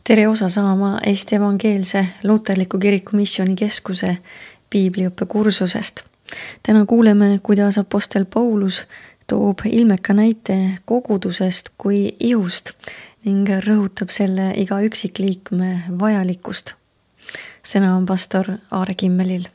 Tere osa saama Eesti Evangeelse Luterliku Kiriku Missioonikeskuse piibliõppe kursusest. Täna kuuleme, kuidas apostel Paulus toob ilmeka näite kogudusest kui ihust ning rõhutab selle iga üksikliikme vajalikkust. Sõna on pastor Aare Kimmelil.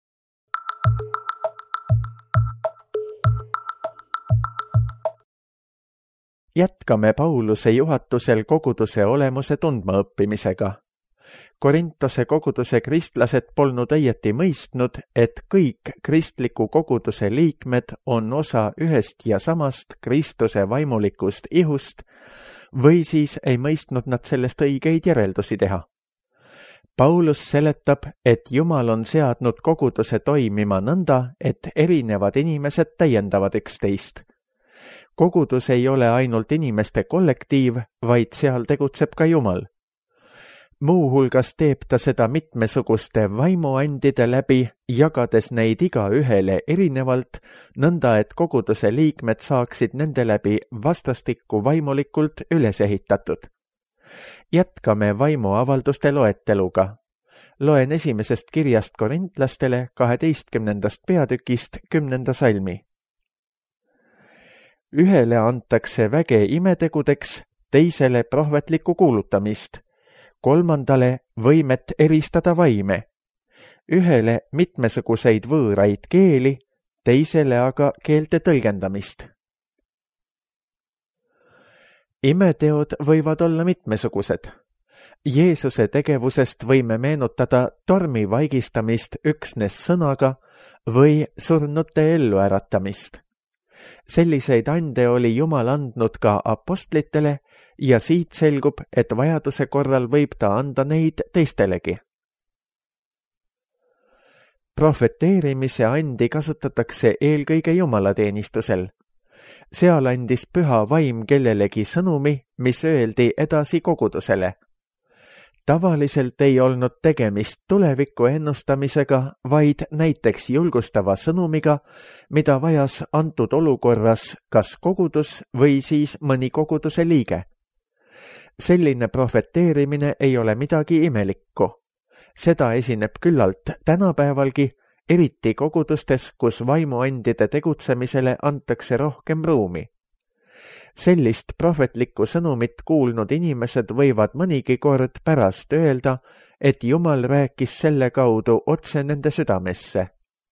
Jätkame Pauluse juhatusel koguduse olemuse tundmaõppimisega. Korintose koguduse kristlased polnud õieti mõistnud, et kõik kristliku koguduse liikmed on osa ühest ja samast Kristuse vaimulikust ihust, või siis ei mõistnud nad sellest õigeid järeldusi teha. Paulus seletab, et Jumal on seadnud koguduse toimima nõnda, et erinevad inimesed täiendavad üksteist. Kogudus ei ole ainult inimeste kollektiiv, vaid seal tegutseb ka Jumal. Muu hulgas teeb ta seda mitmesuguste vaimuandide läbi, jagades neid iga ühele erinevalt, nõnda et koguduse liikmed saaksid nende läbi vastastikku vaimulikult üles ehitatud. Jätkame vaimuavalduste loeteluga. Loen esimesest kirjast korintlastele 12. peatükist 10. salmi. Ühele antakse väge imetegudeks, teisele prohvetlikku kuulutamist, kolmandale võimet eristada vaime, ühele mitmesuguseid võõraid keeli, teisele aga keelte tõlgendamist. Imeteod võivad olla mitmesugused. Jeesuse tegevusest võime meenutada tormi vaigistamist üksnes sõnaga või surnute elluäratamist. Selliseid ande oli Jumal andnud ka apostlitele ja siit selgub, et vajaduse korral võib ta anda neid teistelegi. Profeteerimise andi kasutatakse eelkõige jumalateenistusel. Seal andis püha vaim kellelegi sõnumi, mis öeldi edasi kogudusele. Tavaliselt ei olnud tegemist tuleviku ennustamisega, vaid näiteks julgustava sõnumiga, mida vajas antud olukorras kas kogudus või siis mõni koguduse liige. Selline profeteerimine ei ole midagi imelikku. Seda esineb küllalt tänapäevalgi, eriti kogudustes, kus vaimuandide tegutsemisele antakse rohkem ruumi. Sellist prohvetlikku sõnumit kuulnud inimesed võivad mõnigi kord pärast öelda, et Jumal rääkis selle kaudu otse nende südamesse.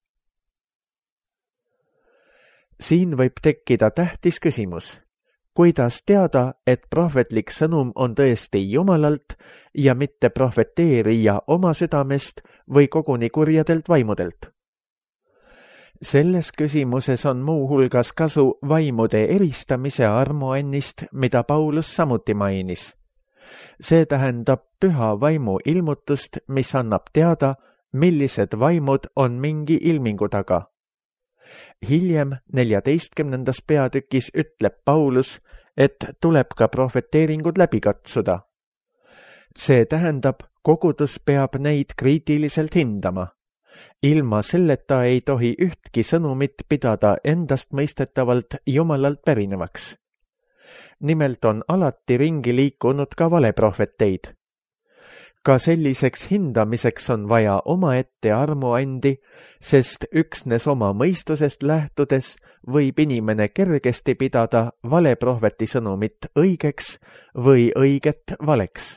Siin võib tekkida tähtis küsimus. Kuidas teada, et prohvetlik sõnum on tõesti Jumalalt ja mitte profeteerija oma südamest või koguni kurjadelt vaimudelt? Selles küsimuses on muu hulgas kasu vaimude eristamise armuannist, mida Paulus samuti mainis. See tähendab püha vaimu ilmutust, mis annab teada, millised vaimud on mingi ilmingu taga. Hiljem 14. peatükis ütleb Paulus, et tuleb ka profeteeringud läbi katsuda. See tähendab, kogudus peab neid kriitiliselt hindama. Ilma selleta ei tohi ühtki sõnumit pidada endastmõistetavalt Jumalalt pärinevaks. Nimelt on alati ringi liikunud ka valeprohveteid. Ka selliseks hindamiseks on vaja omaette armuandi, sest üksnes oma mõistusest lähtudes võib inimene kergesti pidada valeprohveti sõnumit õigeks või õiget valeks.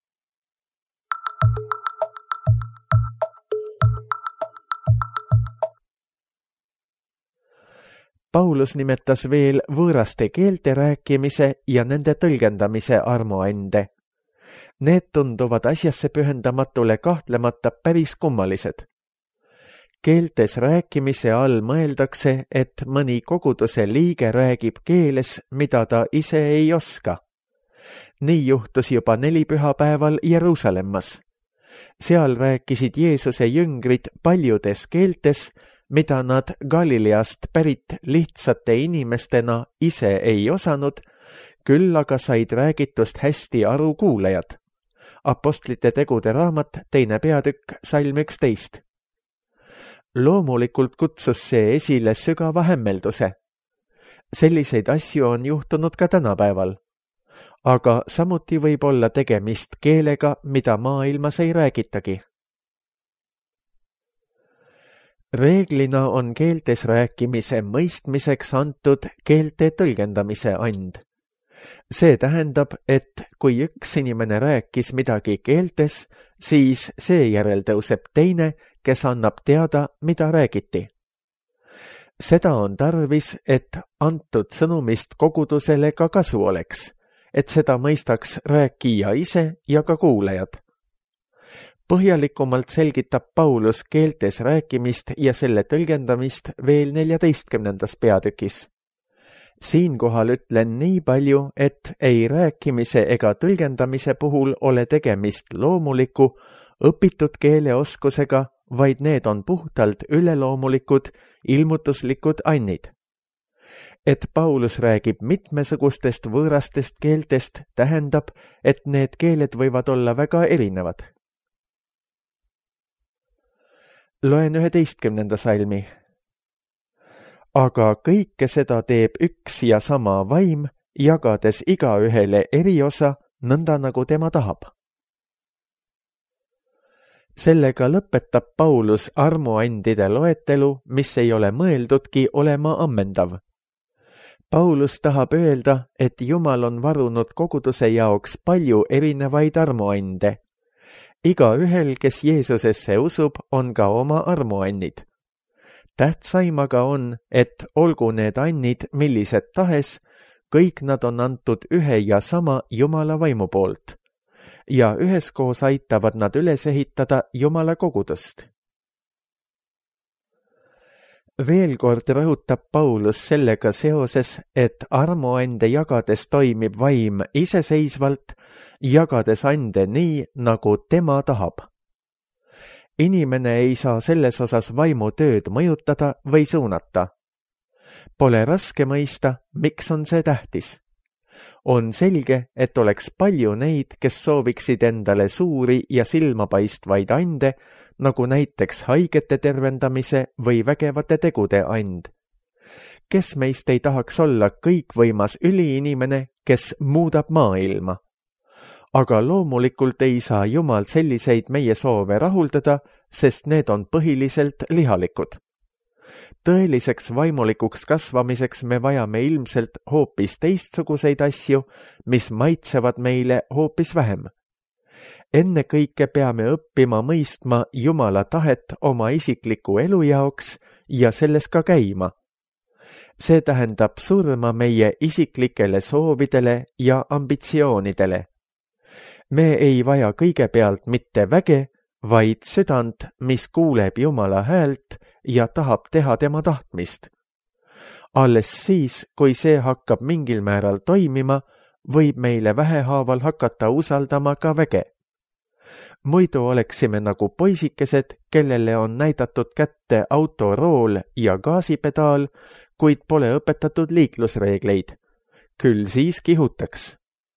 Paulus nimetas veel võõraste keelte rääkimise ja nende tõlgendamise armuande. Need tunduvad asjasse pühendamatule kahtlemata päris kummalised. Keeltes rääkimise all mõeldakse, et mõni koguduse liige räägib keeles, mida ta ise ei oska. Nii juhtus juba 4 pühapäeval Jeruusalemmas. Seal rääkisid Jeesuse jüngrid paljudes keeltes, mida nad Galileast pärit lihtsate inimestena ise ei osanud, küll aga said räägitust hästi aru kuulajad. Apostlite tegude raamat, 2. peatükk, salm 11. Loomulikult kutsus see esile sügava hämmelduse. Selliseid asju on juhtunud ka tänapäeval. aga samuti võib olla tegemist keelega, mida maailmas ei räägitagi. Reeglina on keeltes rääkimise mõistmiseks antud keelte tõlgendamise and. See tähendab, et kui üks inimene rääkis midagi keeltes, siis seejärel tõuseb teine, kes annab teada, mida räägiti. Seda on tarvis, et antud sõnumist kogudusele ka kasu oleks, et seda mõistaks rääkija ise ja ka kuulajad. Põhjalikumalt selgitab Paulus keeltes rääkimist ja selle tõlgendamist veel 14. peatükis. Siinkohal ütlen nii palju, et ei rääkimise ega tõlgendamise puhul ole tegemist loomuliku, õpitud keeleoskusega, vaid need on puhtalt üleloomulikud, ilmutuslikud annid. Et Paulus räägib mitmesugustest võõrastest keeltest, tähendab, et need keeled võivad olla väga erinevad. Loen 11. salmi. Aga kõike seda teeb üks ja sama vaim, jagades igaühele eriosa, nõnda nagu tema tahab. Sellega lõpetab Paulus armuandide loetelu, mis ei ole mõeldudki olema ammendav. Paulus tahab öelda, et Jumal on varunud koguduse jaoks palju erinevaid armuande. Igaühel, kes Jeesusesse usub, on ka oma armuannid. Tähtsaim aga on, et olgu need annid millised tahes, kõik nad on antud ühe ja sama Jumala vaimu poolt. Ja üheskoos aitavad nad üles ehitada Jumala kogudust. Veel kord rõhutab Paulus sellega seoses, et armuande jagades toimib vaim iseseisvalt, jagades ande nii, nagu tema tahab. Inimene ei saa selles osas vaimu tööd mõjutada või suunata. Pole raske mõista, miks on see tähtis. On selge, et oleks palju neid, kes sooviksid endale suuri ja silmapaistvaid ande, nagu näiteks haigete tervendamise või vägevate tegude and. Kes meist ei tahaks olla kõikvõimas üliinimene, kes muudab maailma? Aga loomulikult ei saa Jumal selliseid meie soove rahuldada, sest need on põhiliselt lihalikud. Tõeliseks vaimulikuks kasvamiseks me vajame ilmselt hoopis teistsuguseid asju, mis maitsevad meile hoopis vähem. Ennekõike peame õppima mõistma Jumala tahet oma isikliku elu jaoks ja selles ka käima. See tähendab surma meie isiklikele soovidele ja ambitsioonidele. Me ei vaja kõigepealt mitte väge, vaid südant, mis kuuleb Jumala häält ja tahab teha tema tahtmist. Alles siis, kui see hakkab mingil määral toimima, võib meile vähehaaval hakata usaldama ka väge. Muidu oleksime nagu poisikesed, kellele on näidatud kätte autorool ja gaasipedaal, kuid pole õpetatud liiklusreegleid. Küll siis kihutaks.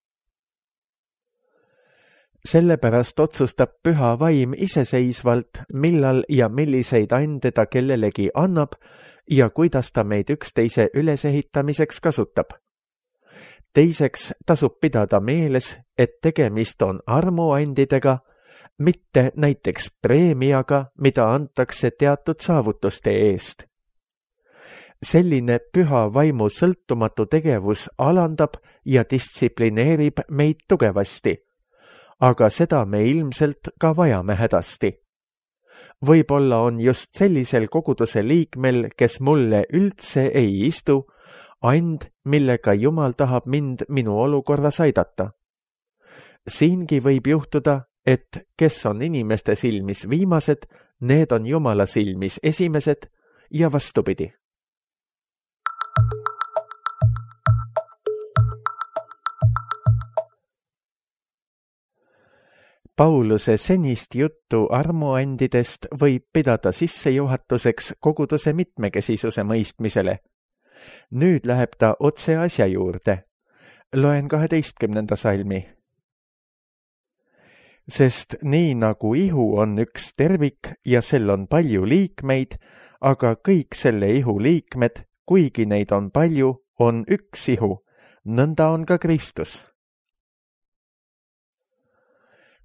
Sellepärast otsustab püha vaim iseseisvalt, millal ja milliseid ande ta kellelegi annab ja kuidas ta meid üksteise ülesehitamiseks kasutab. Teiseks tasub pidada meeles, et tegemist on armuandidega, mitte näiteks preemiaga, mida antakse teatud saavutuste eest. Selline püha vaimu sõltumatu tegevus alandab ja distsiplineerib meid tugevasti. Aga seda me ilmselt ka vajame hädasti. Võib-olla on just sellisel koguduse liikmel, kes mulle üldse ei istu, and, millega Jumal tahab mind minu olukorras aidata. Siingi võib juhtuda, et kes on inimeste silmis viimased, need on Jumala silmis esimesed ja vastupidi. Pauluse senist juttu armuandidest võib pidada sissejuhatuseks koguduse mitmekesisuse mõistmisele. Nüüd läheb ta otse asja juurde. Loen 12. salmi. Sest nii nagu ihu on üks tervik ja sel on palju liikmeid, aga kõik selle ihu liikmed, kuigi neid on palju, on üks ihu, nõnda on ka Kristus.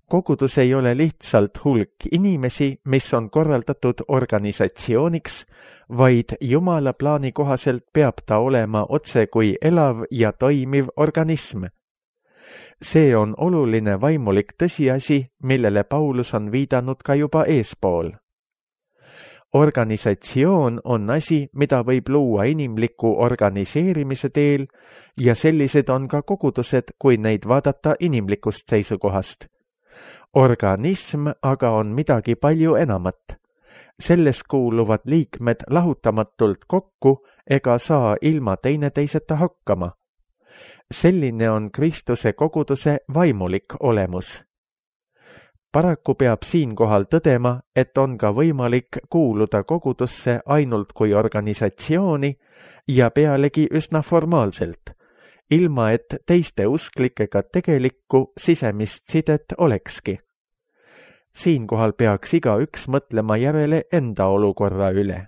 Kogudus ei ole lihtsalt hulk inimesi, mis on korraldatud organisatsiooniks, vaid Jumala plaani kohaselt peab ta olema otse kui elav ja toimiv organism. See on oluline vaimulik tõsiasi, millele Paulus on viidanud ka juba eespool. Organisatsioon on asi, mida võib luua inimliku organiseerimise teel ja sellised on ka kogudused, kui neid vaadata inimlikust seisukohast. Organism aga on midagi palju enamat. Selles kuuluvad liikmed lahutamatult kokku ega saa ilma teineteiseta hakkama. Selline on Kristuse koguduse vaimulik olemus. Paraku peab siinkohal tõdema, et on ka võimalik kuuluda kogudusse ainult kui organisatsiooni ja pealegi üsna formaalselt, ilma et teiste usklikega tegelikku sisemist sidet olekski. Siinkohal peaks igaüks mõtlema järele enda olukorra üle.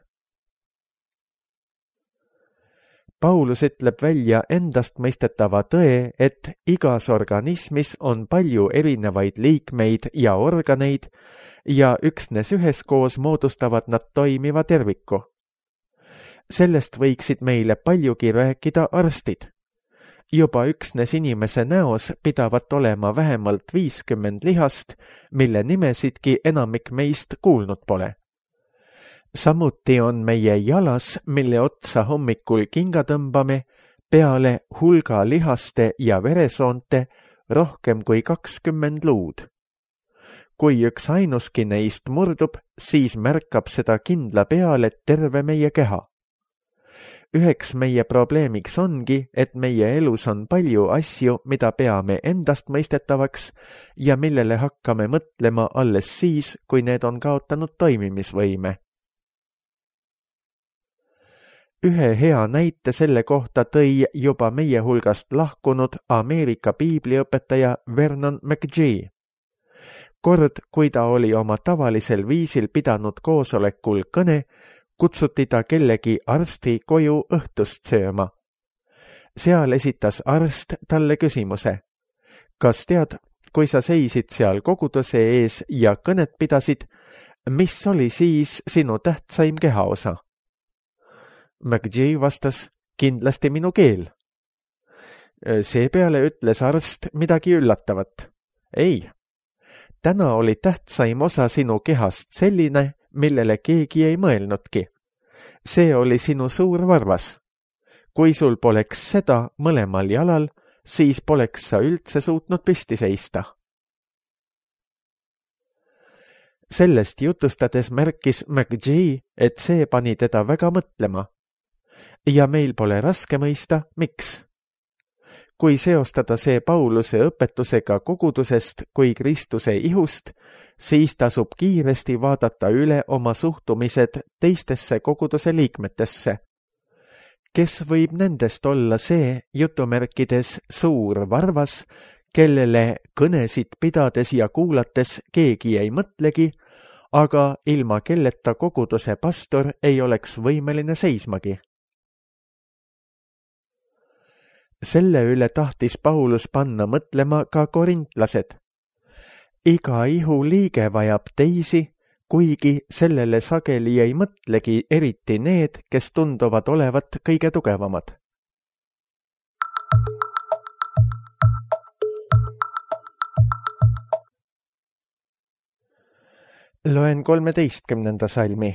Paulus ütleb välja endastmõistetava tõe, et igas organismis on palju erinevaid liikmeid ja organeid ja üksnes üheskoos moodustavad nad toimiva terviku. Sellest võiksid meile paljugi rääkida arstid. Juba üksnes inimese näos pidavat olema vähemalt 50 lihast, mille nimesidki enamik meist kuulnud pole. Samuti on meie jalas, mille otsa hommikul kinga tõmbame, peale hulga lihaste ja veresoonte rohkem kui 20 luud. Kui üks ainuski neist murdub, siis märkab seda kindla peale terve meie keha. Üheks meie probleemiks ongi, et meie elus on palju asju, mida peame endastmõistetavaks ja millele hakkame mõtlema alles siis, kui need on kaotanud toimimisvõime. Ühe hea näite selle kohta tõi juba meie hulgast lahkunud Ameerika piibliõpetaja Vernon McGee. Kord, kui ta oli oma tavalisel viisil pidanud koosolekul kõne, kutsuti ta kellegi arsti koju õhtust sööma. Seal esitas arst talle küsimuse. Kas tead, kui sa seisid seal koguduse ees ja kõnet pidasid, mis oli siis sinu tähtsaim kehaosa? McGee vastas, kindlasti minu keel. Seepeale ütles arst midagi üllatavat. Ei, täna oli tähtsaim osa sinu kehast selline, millele keegi ei mõelnudki. See oli sinu suur varvas. Kui sul poleks seda mõlemal jalal, siis poleks sa üldse suutnud püsti seista. Sellest jutustades märkis McGee, et see pani teda väga mõtlema. Ja meil pole raske mõista, miks. Kui seostada see Pauluse õpetusega kogudusest kui Kristuse ihust, siis tasub kiiresti vaadata üle oma suhtumised teistesse koguduse liikmetesse. Kes võib nendest olla see, jutumärkides, suur varvas, kellele kõnesid pidades ja kuulates keegi ei mõtlegi, aga ilma kelleta koguduse pastor ei oleks võimeline seismagi? Selle üle tahtis Paulus panna mõtlema ka korintlased. Iga ihu liige vajab teisi, kuigi sellele sageli ei mõtlegi eriti need, kes tunduvad olevat kõige tugevamad. Loen 13. salmi.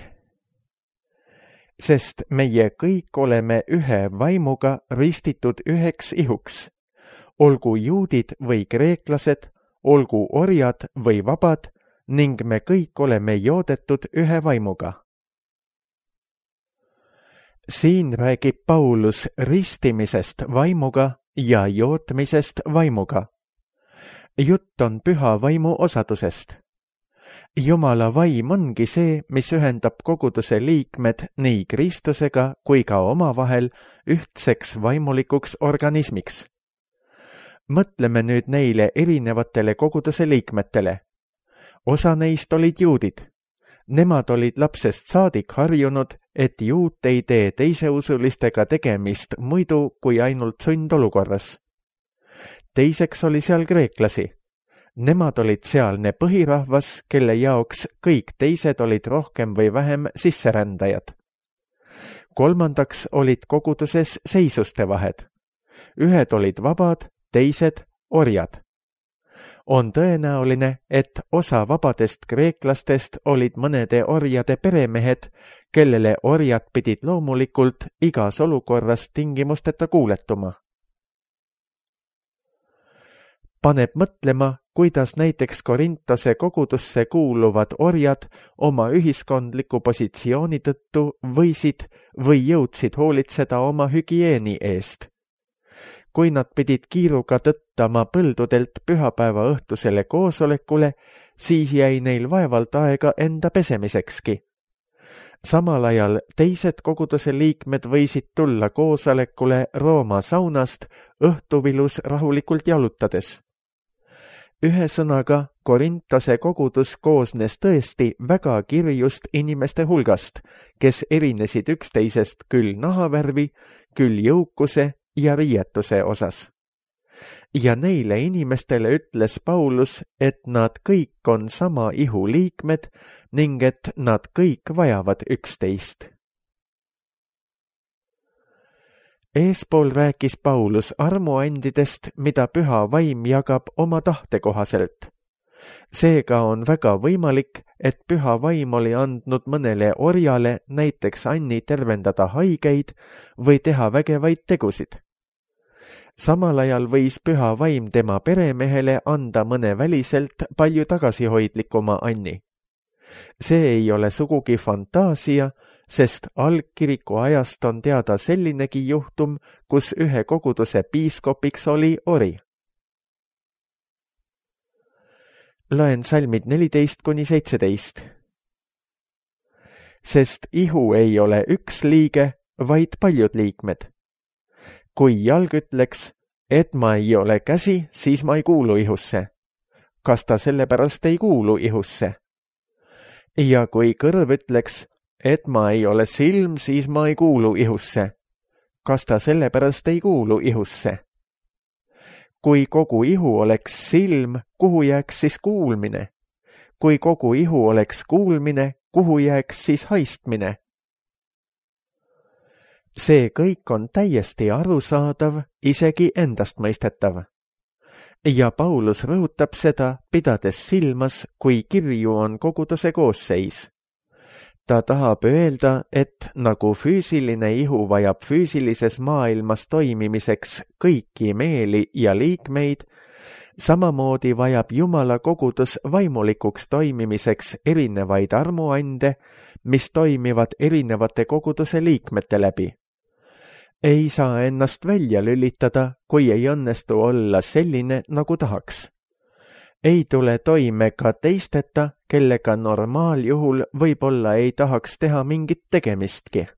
Sest meie kõik oleme ühe vaimuga ristitud üheks ihuks, olgu juudid või kreeklased, olgu orjad või vabad, ning me kõik oleme joodetud ühe vaimuga. Siin räägib Paulus ristimisest vaimuga ja jootmisest vaimuga. Jutt on püha vaimu osadusest. Jumala vaim ongi see, mis ühendab koguduse liikmed nii Kristusega kui ka omavahel ühtseks vaimulikuks organismiks. Mõtleme nüüd neile erinevatele koguduse liikmetele. Osa neist olid juudid. Nemad olid lapsest saadik harjunud, et juut ei tee teiseusulistega tegemist muidu kui ainult sundolukorras. Teiseks oli seal kreeklasi. Nemad olid sealne põhirahvas, kelle jaoks kõik teised olid rohkem või vähem sisserändajad. Kolmandaks olid koguduses seisuste vahed. Ühed olid vabad, teised orjad. On tõenäoline, et osa vabadest kreeklastest olid mõnede orjade peremehed, kellele orjad pidid loomulikult igas olukorras tingimusteta kuuletuma. Paneb mõtlema, kuidas näiteks Korintose kogudusse kuuluvad orjad oma ühiskondliku positsiooni tõttu võisid või jõudsid hoolitseda oma hügieeni eest. Kui nad pidid kiiruga tõttama põldudelt pühapäeva õhtusele koosolekule, siis jäi neil vaevalt aega enda pesemisekski. Samal ajal teised koguduse liikmed võisid tulla koosolekule Rooma saunast õhtuvilus rahulikult jalutades. Ühesõnaga, Korintose kogudus koosnes tõesti väga kirjust inimeste hulgast, kes erinesid üksteisest küll nahavärvi, küll jõukuse ja riietuse osas. Ja neile inimestele ütles Paulus, et nad kõik on sama ihu liikmed ning et nad kõik vajavad üksteist. Eespool rääkis Paulus armuandidest, mida püha vaim jagab oma tahte kohaselt. Seega on väga võimalik, et püha vaim oli andnud mõnele orjale näiteks anni tervendada haigeid või teha vägevaid tegusid. Samal ajal võis püha vaim tema peremehele anda mõne väliselt palju tagasihoidlikuma anni. See ei ole sugugi fantaasia, sest algkiriku ajast on teada sellinegi juhtum, kus ühe koguduse piiskopiks oli ori. Loen salmid 14-17. Sest ihu ei ole üks liige, vaid paljud liikmed. Kui jalg ütleks, et ma ei ole käsi, siis ma ei kuulu ihusse. Kas ta sellepärast ei kuulu ihusse? Ja kui kõrv ütleks, et ma ei ole silm, siis ma ei kuulu ihusse. Kas ta sellepärast ei kuulu ihusse? Kui kogu ihu oleks silm, kuhu jääks siis kuulmine? Kui kogu ihu oleks kuulmine, kuhu jääks siis haistmine? See kõik on täiesti arusaadav, isegi endastmõistetav. Ja Paulus rõhutab seda, pidades silmas, kui kirju on koguduse koosseis. Ta tahab öelda, et nagu füüsiline ihu vajab füüsilises maailmas toimimiseks kõiki meeli ja liikmeid, samamoodi vajab Jumala kogudus vaimulikuks toimimiseks erinevaid armuande, mis toimivad erinevate koguduse liikmete läbi. Ei saa ennast välja lülitada, kui ei õnnestu olla selline, nagu tahaks. Ei tule toime ka teisteta, kellega normaaljuhul võib-olla ei tahaks teha mingit tegemistki.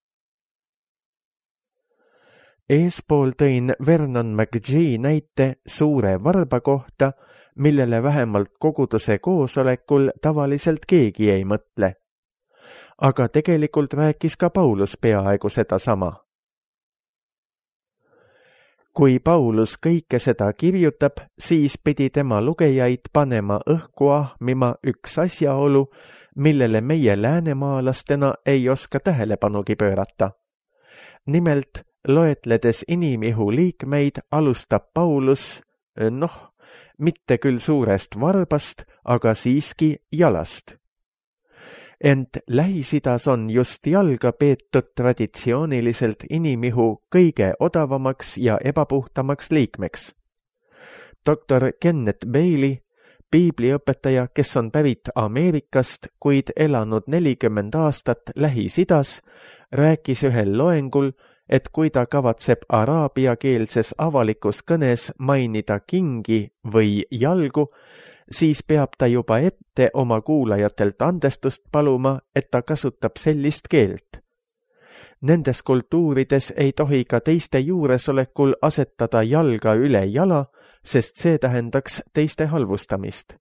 Eespool tõin Vernon McGee näite suure varba kohta, millele vähemalt koguduse koosolekul tavaliselt keegi ei mõtle. Aga tegelikult rääkis ka Paulus peaaegu seda sama. Kui Paulus kõike seda kirjutab, siis pidi tema lugejaid panema õhku ahmima üks asjaolu, millele meie läänemaalastena ei oska tähelepanugi pöörata. Nimelt, loetledes inimihu liikmeid, alustab Paulus, mitte küll suurest varbast, aga siiski jalast. Ent Lähis-Idas on just jalga peetud traditsiooniliselt inimihu kõige odavamaks ja ebapuhtamaks liikmeks. Dr. Kenneth Bailey, piibliõpetaja, kes on pärit Ameerikast, kuid elanud 40 aastat Lähis-Idas, rääkis ühel loengul, et kui ta kavatseb araabiakeelses avalikus kõnes mainida kingi või jalgu, siis peab ta juba ette oma kuulajatelt andestust paluma, et ta kasutab sellist keelt. Nendes kultuurides ei tohi ka teiste juuresolekul asetada jalga üle jala, sest see tähendaks teiste halvustamist.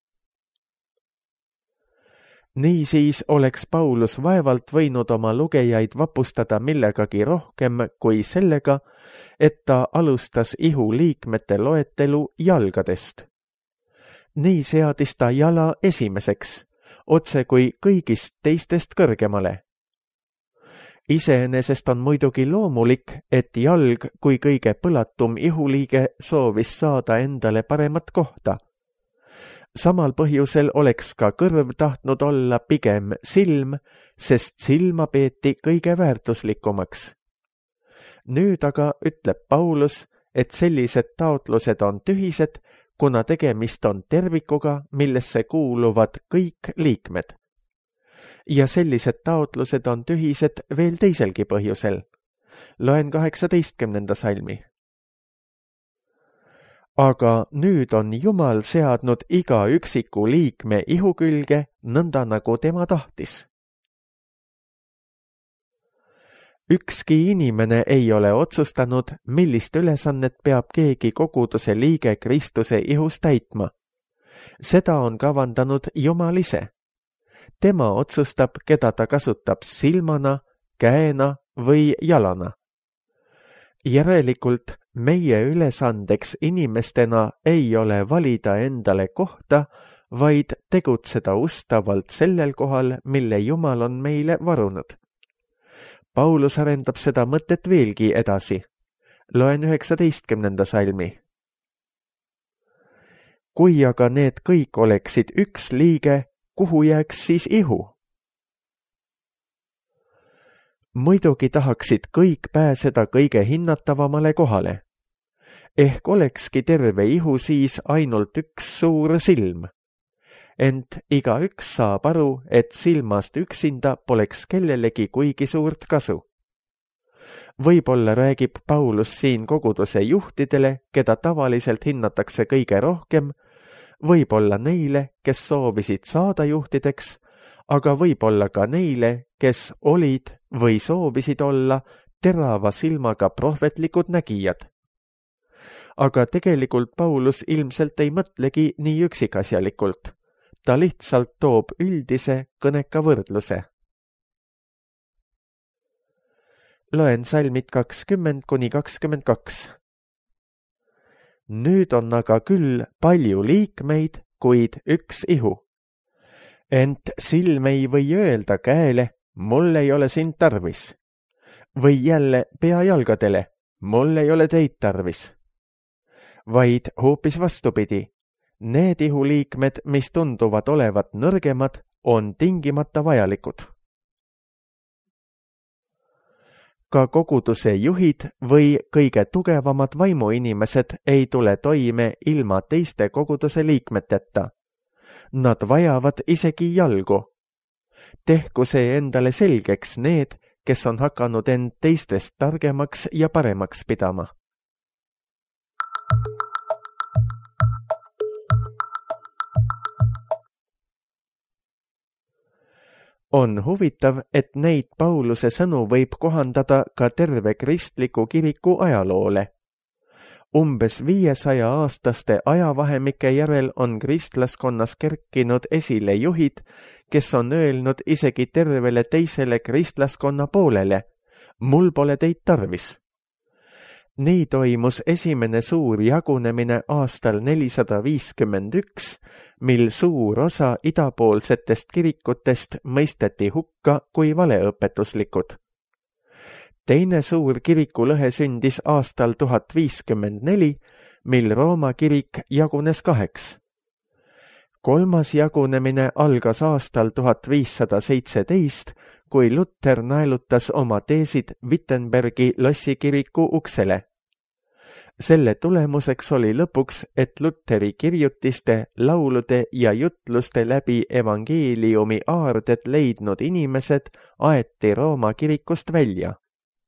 Niisiis oleks Paulus vaevalt võinud oma lugejaid vapustada millegagi rohkem kui sellega, et ta alustas ihu liikmete loetelu jalgadest. Nii seadis ta jala esimeseks, otse kui kõigist teistest kõrgemale. Iseenesest on muidugi loomulik, et jalg kui kõige põlatum ihuliige soovis saada endale paremat kohta. Samal põhjusel oleks ka kõrv tahtnud olla pigem silm, sest silma peeti kõige väärtuslikumaks. Nüüd aga ütleb Paulus, et sellised taotlused on tühised, kuna tegemist on tervikuga, millesse kuuluvad kõik liikmed. Ja sellised taotlused on tühised veel teiselgi põhjusel. Loen 18. salmi. Aga nüüd on Jumal seadnud iga üksiku liikme ihu külge, nõnda nagu tema tahtis. Ükski inimene ei ole otsustanud, millist ülesannet peab keegi koguduse liige Kristuse ihus täitma. Seda on kavandanud Jumal ise. Tema otsustab, keda ta kasutab silmana, käena või jalana. Järelikult meie ülesandeks inimestena ei ole valida endale kohta, vaid tegutseda ustavalt sellel kohal, mille Jumal on meile varunud. Paulus arendab seda mõtet veelgi edasi. Loen 19. salmi. Kui aga need kõik oleksid üks liige, kuhu jääks siis ihu? Muidugi tahaksid kõik pääseda kõige hinnatavamale kohale. Ehk olekski terve ihu siis ainult üks suur silm. Ent igaüks saab aru, et silmast üksinda poleks kellelegi kuigi suurt kasu. Võib-olla räägib Paulus siin koguduse juhtidele, keda tavaliselt hinnatakse kõige rohkem, võib-olla neile, kes soovisid saada juhtideks, aga võib-olla ka neile, kes olid või soovisid olla terava silmaga prohvetlikud nägijad. Aga tegelikult Paulus ilmselt ei mõtlegi nii üksikasjalikult. Ta lihtsalt toob üldise kõneka võrdluse. Loen salmid 20–22. Nüüd on aga küll palju liikmeid, kuid üks ihu. Ent silm ei või öelda käele, mul ei ole sind tarvis. Või jälle peajalgadele, mul ei ole teid tarvis. Vaid hoopis vastupidi, need ihuliikmed, mis tunduvad olevat nõrgemad, on tingimata vajalikud. Ka koguduse juhid või kõige tugevamad vaimuinimesed ei tule toime ilma teiste koguduse liikmeteta. Nad vajavad isegi jalgu. Tehku see endale selgeks need, kes on hakanud end teistest targemaks ja paremaks pidama. On huvitav, et neid Pauluse sõnu võib kohandada ka terve kristliku kiriku ajaloole. Umbes 500-aastaste ajavahemike järel on kristlaskonnas kerkinud esile juhid, kes on öelnud isegi tervele teisele kristlaskonna poolele, mul pole teid tarvis. Nii toimus esimene suur jagunemine aastal 451, mil suur osa idapoolsetest kirikutest mõisteti hukka kui valeõpetuslikud. Teine suur kirikulõhe sündis aastal 1054, mil Rooma kirik jagunes 2. Kolmas jagunemine algas aastal 1517, kui Luther naelutas oma teesid Wittenbergi lossikiriku uksele. Selle tulemuseks oli lõpuks, et Lutheri kirjutiste, laulude ja jutluste läbi evangeeliumi aardet leidnud inimesed aeti Rooma kirikust välja.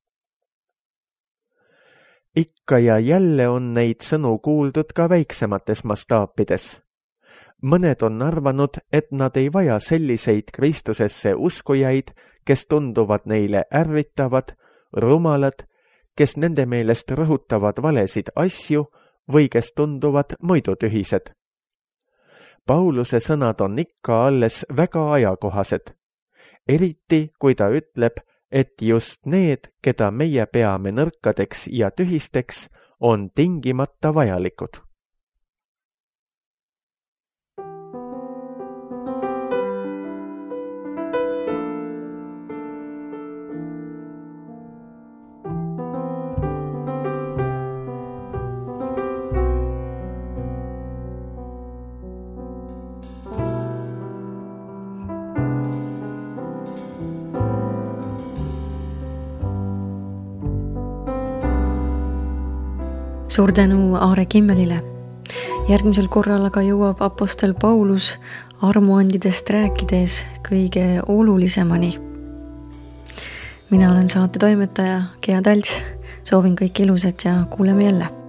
Ikka ja jälle on neid sõnu kuuldud ka väiksemates mastaapides. Mõned on arvanud, et nad ei vaja selliseid Kristusesse uskujaid, kes tunduvad neile ärritavad, rumalad, kes nende meelest rõhutavad valesid asju või kes tunduvad muidu tühised. Pauluse sõnad on ikka alles väga ajakohased, eriti kui ta ütleb, et just need, keda meie peame nõrkadeks ja tühisteks, on tingimata vajalikud. suur tänu Aare Kimmelile. Järgmisel korral aga jõuab apostel Paulus armuandidest rääkides kõige olulisemani. Mina olen saate toimetaja Gea Talts. Soovin kõik ilusat ja kuuleme jälle.